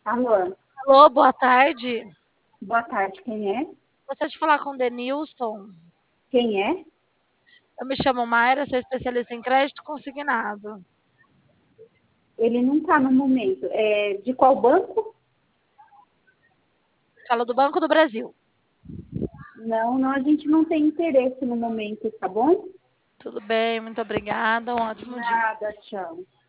Alô, Alô, boa tarde. boa tarde, quem é? Gostaria de falar com o Denilson. Quem é? Eu me chamo Mayra, sou especialista em crédito consignado. Ele não está no momento. É, de qual banco? Falo do Banco do Brasil. Não, não, a gente não tem interesse no momento, tá bom? Tudo bem, muito obrigada. Um ótimo dia. Nada, tchau.